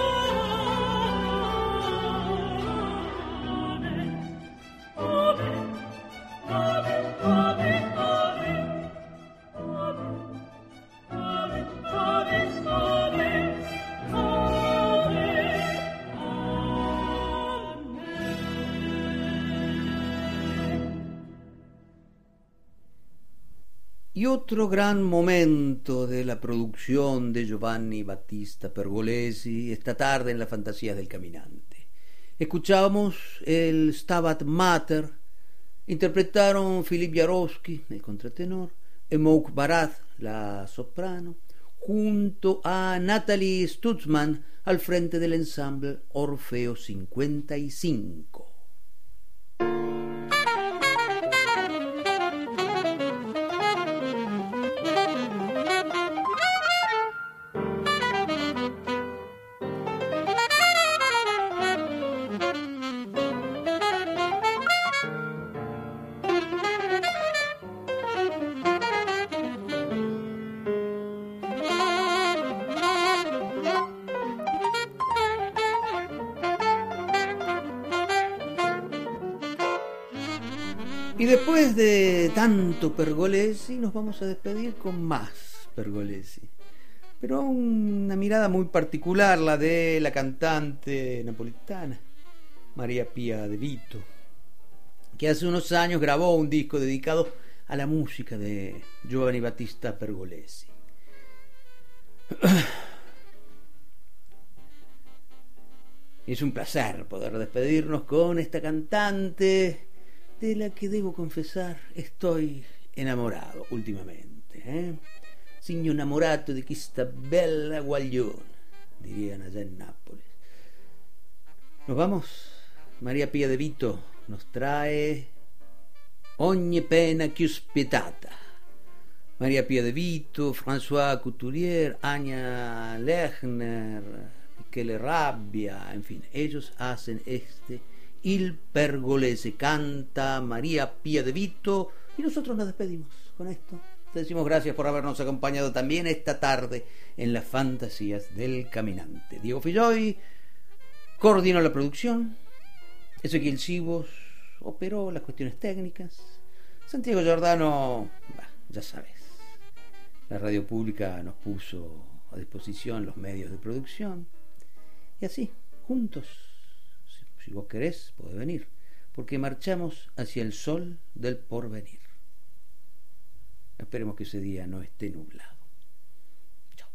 Y otro gran momento de la producción de Giovanni Battista Pergolesi esta tarde en las Fantasías del Caminante. Escuchamos el Stabat Mater, interpretaron Philipp Jarowski, el contratenor, y Mouk Barat, la soprano, junto a Natalie Stutzman al frente del ensamble Orfeo 55. Y después de tanto Pergolesi nos vamos a despedir con más Pergolesi, pero una mirada muy particular, la de la cantante napolitana María Pia De Vito, que hace unos años grabó un disco dedicado a la música de Giovanni Battista Pergolesi. Es un placer poder despedirnos con esta cantante de la que debo confesar estoy enamorado últimamente. Signo innamorato di questa bella guaglione, dirían allá en Nápoles. Nos vamos. María Pia De Vito nos trae Ogni pena più spietata. María Pia De Vito, François Couturier, Anya Lechner, Michele Rabbia, en fin, ellos hacen Il Pergolesi, canta María Pia De Vito, y nosotros nos despedimos con esto. Te decimos gracias por habernos acompañado también esta tarde en las Fantasías del Caminante. Diego Filloy coordinó la producción, Ezequiel Sivos operó las cuestiones técnicas, Santiago Giordano, ya sabes, la radio pública nos puso a disposición los medios de producción, y así, juntos, si vos querés, podés venir, porque marchamos hacia el sol del porvenir. Esperemos que ese día no esté nublado. Chao.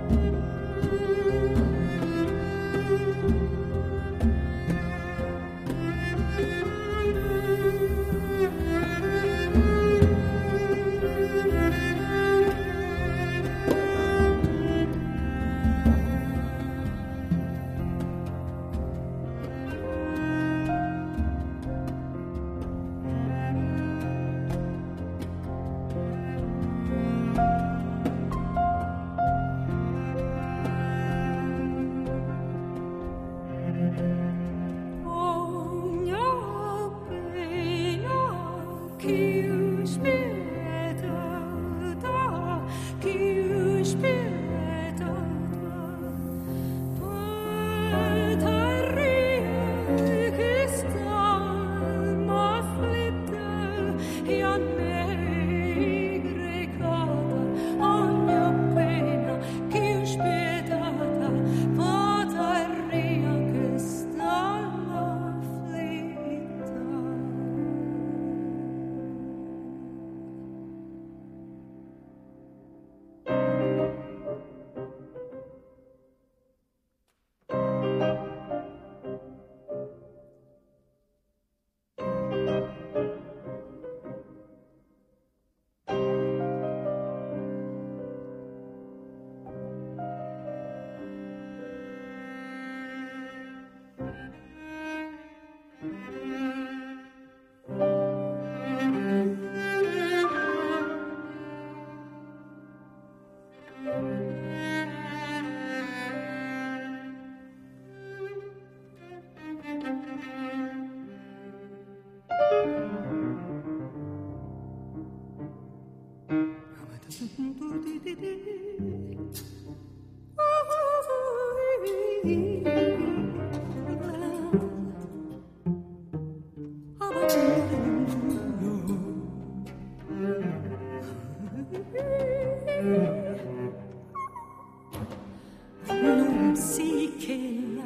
Non si chela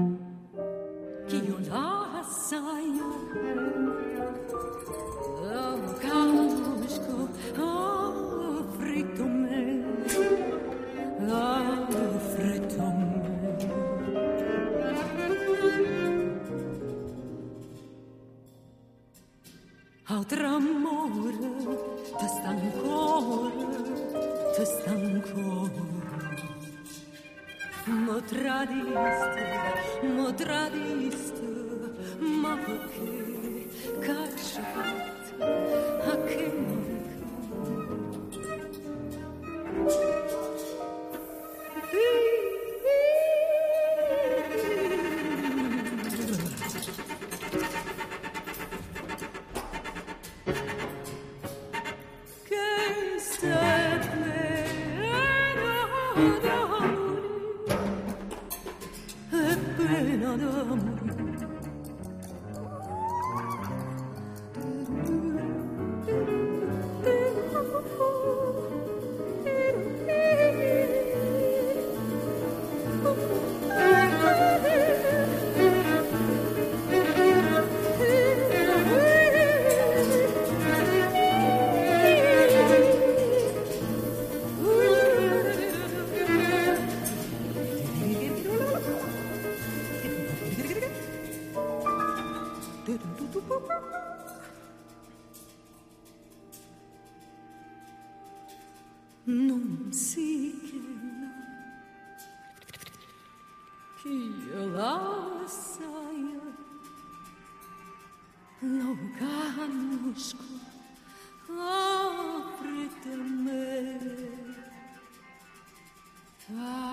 ch'io la saio, la conosco, fritto me, fritto me. Altro amore, te sta ancora, te sta ancora. Mo tradiste, ma perché cacciate a che che stelle pena d'amore. Non si chela ch'io la saia, lo conosco, aprite me.